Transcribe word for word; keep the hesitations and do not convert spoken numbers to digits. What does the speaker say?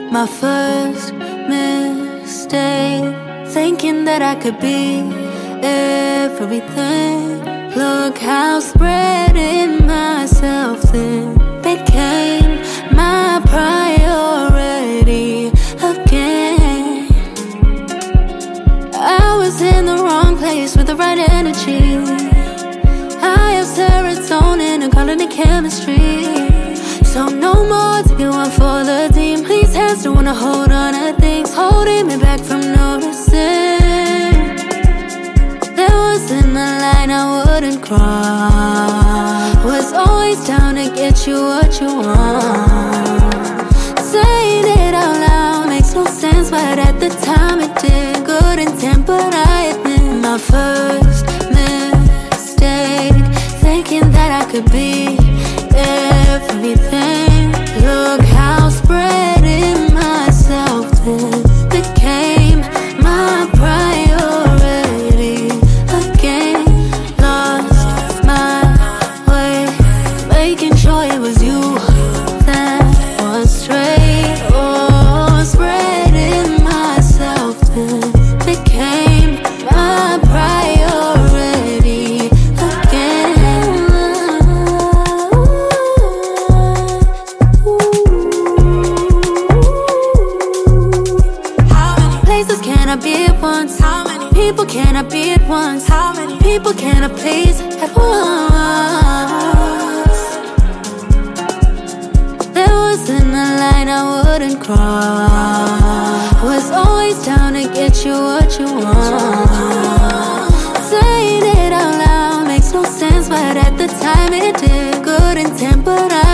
My first mistake, thinking that I could be everything. Look how spreading myself thin became my priority again. I was in the wrong place with the right energy. I have serotonin and calling it chemistry. So no more taking one for the team. These hands don't wanna hold on to things, holding me back from noticing. There wasn't a line I wouldn't cross. Was always down to get you what you want. Saying it out loud makes no sense, but at the time it did. Good intent, but I admit my first mistake, thinking that I could be everything. Look how spreading myself thin became my priority again. Lost my way, making sure it was you that was straight. Oh, spreading myself thin became my priority again. How many places can I be at once? How many people can I be at once? How many people can I please at once? There wasn't a line I wouldn't cross. Was always down to get you what you want. Saying it out loud makes no sense, but at the time it did. Good intent, but I